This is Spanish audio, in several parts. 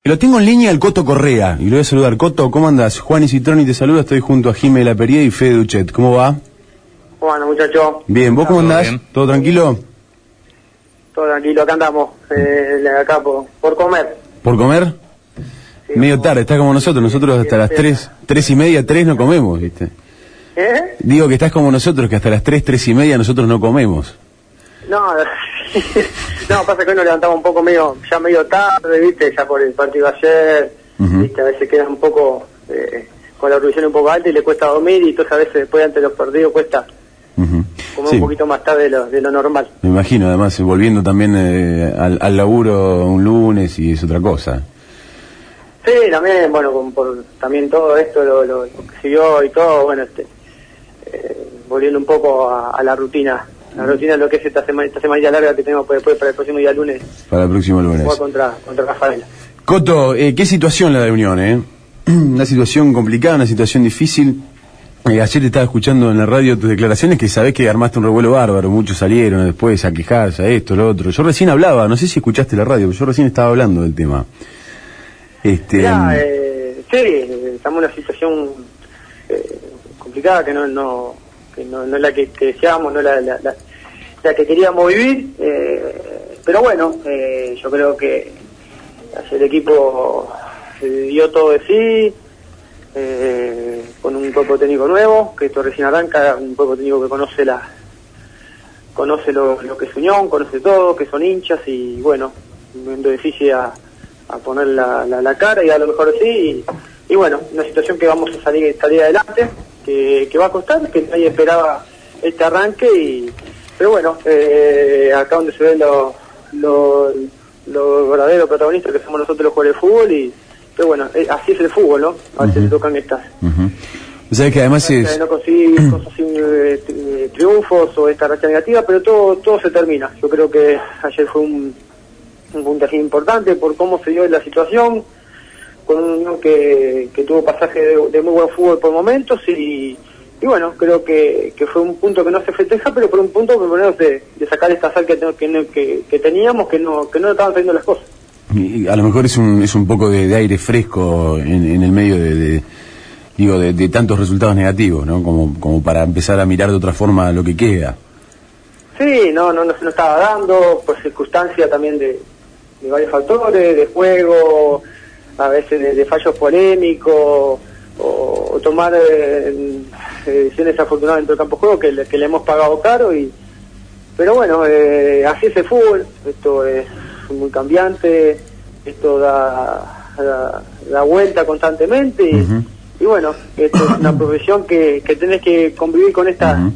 Lo tengo en línea al Coto Correa, y lo voy a saludar. Coto, ¿cómo andás? Juan y Citroni te saluda, estoy junto a Jimé de la Pería y Fede Duchet. ¿Cómo va? Bueno, muchacho. Bien, ¿vos cómo andás? ¿Todo tranquilo? Todo tranquilo, acá andamos, acá por comer. ¿Por comer? Sí, medio tarde, estás como nosotros hasta las 3:30, 3 no comemos, ¿viste? Digo que estás como nosotros, que hasta las 3:30 nosotros no comemos. No, no, pasa que hoy nos levantamos un poco medio tarde, ¿viste? Ya por el partido ayer, ¿viste? A veces queda un poco con la revisión un poco alta y le cuesta dormir, y entonces a veces después ante los partidos cuesta comer un poquito más tarde de lo normal. Me imagino, además, volviendo también al laburo un lunes y es otra cosa. Sí, también, bueno, por también todo esto, lo que siguió y todo, bueno, volviendo un poco a la rutina. La rutina de lo que es esta semana larga que tenemos después para el próximo día lunes. Para el próximo lunes. Jugar contra Rafael. Coto, qué situación la de Unión, Una situación complicada, una situación difícil. Ayer te estaba escuchando en la radio tus declaraciones, que sabés que armaste un revuelo bárbaro, muchos salieron después a quejarse, a esto, lo otro. Yo recién hablaba, no sé si escuchaste la radio, pero yo recién estaba hablando del tema. Mirá, sí, estamos en una situación complicada que no es la que deseábamos, no la que queríamos vivir, pero bueno, yo creo que el equipo dio todo de sí, con un cuerpo técnico nuevo, que esto recién arranca, un cuerpo técnico que conoce lo que es Unión, conoce todo, que son hinchas, y bueno, un momento difícil a poner la cara y a lo mejor sí, y bueno, una situación que vamos a salir adelante, que va a costar, que nadie esperaba este arranque, pero bueno, acá donde se ven los verdaderos protagonistas, que somos nosotros los jugadores de fútbol, pero bueno, así es el fútbol, ¿no? A veces le tocan estas. O sea, que además no conseguir triunfos o esta racha negativa, pero todo se termina. Yo creo que ayer fue un puntaje importante por cómo se dio la situación, con un Unión que tuvo pasaje de muy buen fútbol por momentos, y bueno, creo que fue un punto que no se festeja, pero por un punto por lo menos de sacar esta sal que teníamos, que no estaban saliendo las cosas. Y a lo mejor es un poco de aire fresco en el medio de tantos resultados negativos, ¿no? Como para empezar a mirar de otra forma lo que queda. Sí, no se nos estaba dando, por circunstancia también de varios factores, de juego, a veces de fallos polémicos, o tomar decisiones afortunadas dentro del campo de juego que le hemos pagado caro, pero bueno, así es el fútbol, esto es muy cambiante, esto da vuelta constantemente, y bueno, esto es una profesión que tenés que convivir con esta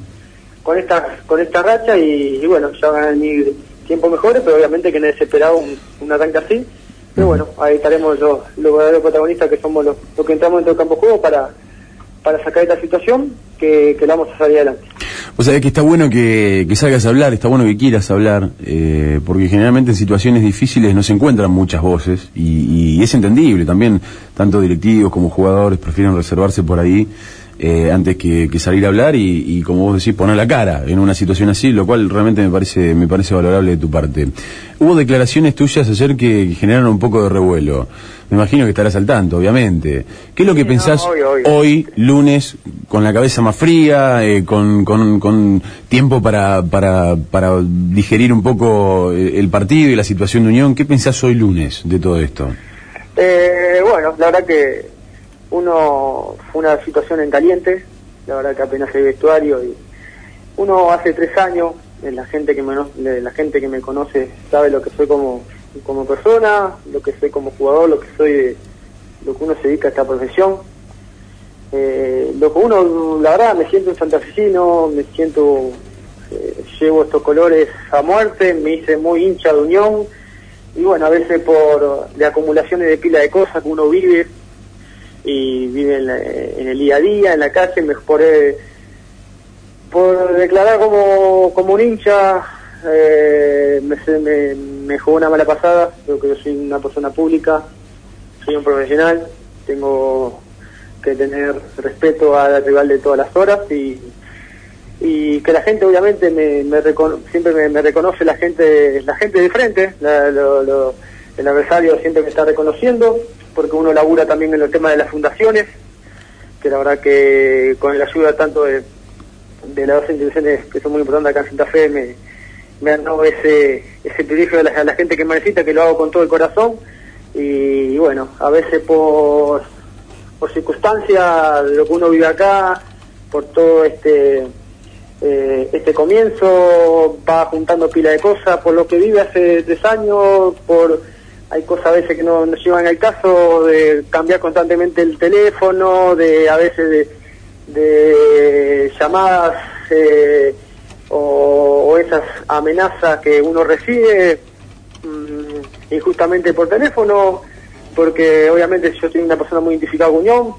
racha, y bueno, ya van a venir tiempos mejores, pero obviamente que no es esperado un arranque así. Pero bueno, ahí estaremos los verdaderos protagonistas, que somos los que entramos dentro del campo de juego para sacar esta situación, que la vamos a salir adelante. O sea, es que está bueno que salgas a hablar, está bueno que quieras hablar, porque generalmente en situaciones difíciles no se encuentran muchas voces, y es entendible también, tanto directivos como jugadores prefieren reservarse por ahí antes que salir a hablar y como vos decís, poner la cara en una situación así, lo cual realmente me parece valorable de tu parte. Hubo declaraciones tuyas ayer que generaron un poco de revuelo. Me imagino que estarás al tanto, obviamente. ¿Qué es lo que pensás obvio. hoy, lunes, con la cabeza más fría, con tiempo para digerir un poco el partido y la situación de Unión? ¿Qué pensás hoy lunes de todo esto? Bueno, la verdad que fue una situación en caliente, la verdad que apenas el vestuario, y uno hace 3 años, la gente que me conoce sabe lo que soy como persona, lo que soy como jugador, lo que uno se dedica a esta profesión, lo que uno, la verdad, me siento un santafesino, llevo estos colores a muerte, me hice muy hincha de Unión, y bueno, a veces de acumulaciones de pila de cosas que uno vive en el día a día, en la calle, por declarar como un hincha, me jugó una mala pasada. Creo que yo soy una persona pública, soy un profesional, tengo que tener respeto al rival de todas las horas, y que la gente obviamente siempre me reconoce, la gente de frente, el adversario siempre me está reconociendo, porque uno labura también en el tema de las fundaciones, que la verdad que con la ayuda tanto de las dos instituciones que son muy importantes acá en Santa Fe, me han dado ese privilegio a la gente que me necesita, que lo hago con todo el corazón, y bueno, a veces por circunstancias, lo que uno vive acá, por todo este comienzo, va juntando pila de cosas, por lo que vive hace 3 años, hay cosas a veces que no llevan al caso, de cambiar constantemente el teléfono, a veces de llamadas o esas amenazas que uno recibe injustamente por teléfono, porque obviamente yo soy una persona muy identificada con Unión,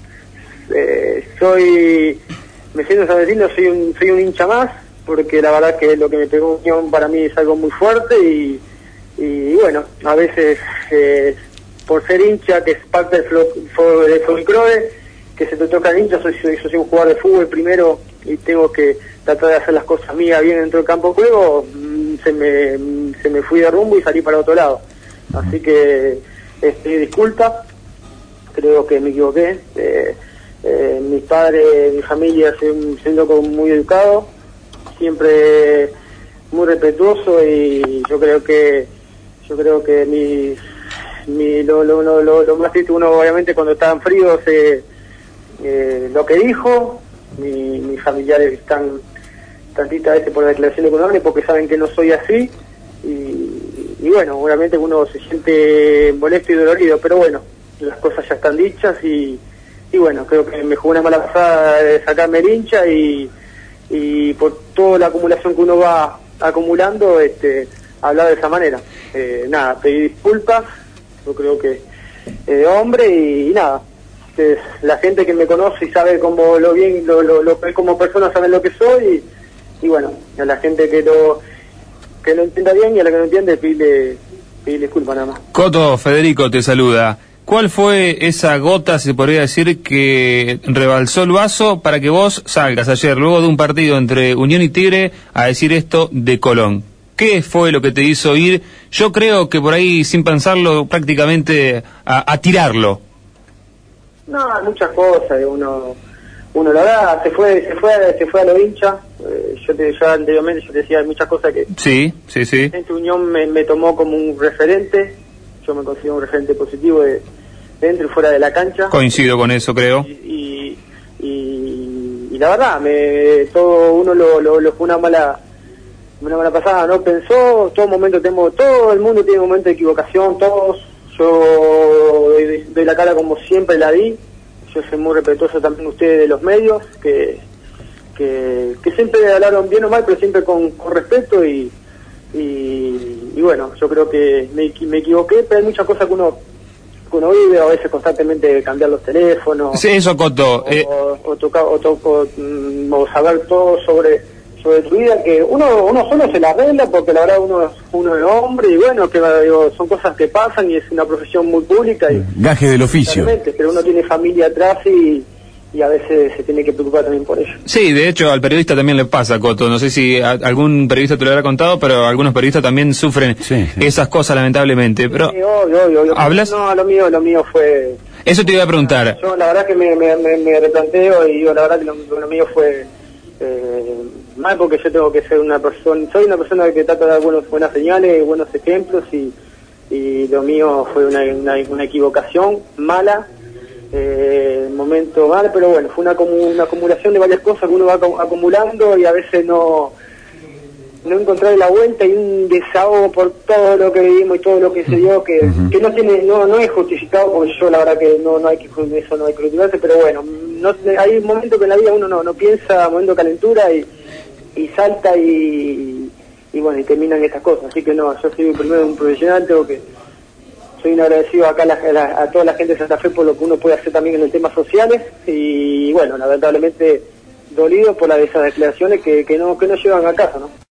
me siento sanfrecino, soy un hincha más, porque la verdad que lo que me pegó Unión para mí es algo muy fuerte, y bueno, a veces por ser hincha, que es parte del folclore, que se te toca el hincha, yo soy un jugador de fútbol primero y tengo que tratar de hacer las cosas mías bien dentro del campo de juego, se me fui de rumbo y salí para otro lado. Así que disculpa, creo que me equivoqué. Mis padres, mi familia, siendo muy educado, siempre muy respetuoso, y yo creo que lo más triste, uno obviamente cuando estaban fríos, lo que dijo, mis familiares están tantita veces por la declaración económica porque saben que no soy así, y bueno, obviamente uno se siente molesto y dolorido, pero bueno, las cosas ya están dichas, y bueno, creo que me jugó una mala pasada de sacarme el hincha, y por toda la acumulación que uno va acumulando, hablar de esa manera. Nada, pedí disculpas, yo creo que hombre, y nada, la gente que me conoce y sabe cómo lo como persona, sabe lo que soy, y bueno, a la gente que lo entienda bien, y a la que no entiende, pedirle disculpas nada más. Coto, Federico te saluda. ¿Cuál fue esa gota, se podría decir, que rebalsó el vaso para que vos salgas ayer, luego de un partido entre Unión y Tigre, a decir esto de Colón? ¿Qué fue lo que te hizo ir? Yo creo que por ahí, sin pensarlo, prácticamente a tirarlo. No, muchas cosas, uno la verdad se fue a lo hincha. Ya anteriormente yo te decía, hay muchas cosas que Sí. Gente Unión me tomó como un referente. Yo me considero un referente positivo de dentro y fuera de la cancha. Coincido con eso, creo. Y la verdad, todo uno lo fue una mala pasada, no pensó. Todo el mundo tiene momentos de equivocación, todos. Yo doy la cara como siempre la di. Yo soy muy respetuoso también ustedes de los medios, que siempre hablaron bien o mal, pero siempre con respeto, y bueno, yo creo que me equivoqué, pero hay muchas cosas que uno vive, a veces constantemente cambiar los teléfonos. Sí, eso, Coto. O saber todo sobre tu vida, que uno solo se la arregla, porque la verdad uno es hombre, y bueno, que son cosas que pasan, y es una profesión muy pública. Gaje del oficio. Pero uno tiene familia atrás, y a veces se tiene que preocupar también por ello. Sí, de hecho al periodista también le pasa, Coto, no sé si algún periodista te lo habrá contado, pero algunos periodistas también sufren esas cosas, lamentablemente. Pero sí, obvio. ¿Hablas? No, lo mío fue... Eso te iba a preguntar. Yo la verdad que me replanteo, y digo, la verdad que lo mío fue mal, porque yo tengo que ser soy una persona que trata de dar buenas señales, buenos ejemplos, y lo mío fue una equivocación mala, momento mal, pero bueno, fue una acumulación de varias cosas que uno va acumulando, y a veces no encontrar la vuelta, y un desahogo por todo lo que vivimos y todo lo que se dio, que no es justificado, porque yo la verdad que no hay que justificarse, pero bueno, hay momentos que en la vida uno no piensa, momento de calentura, y salta, y bueno, y terminan estas cosas. Así que no, yo soy primero un profesional, soy un agradecido acá a toda la gente de Santa Fe por lo que uno puede hacer también en los temas sociales, y bueno, lamentablemente dolido por esas declaraciones que no llevan a casa, ¿no?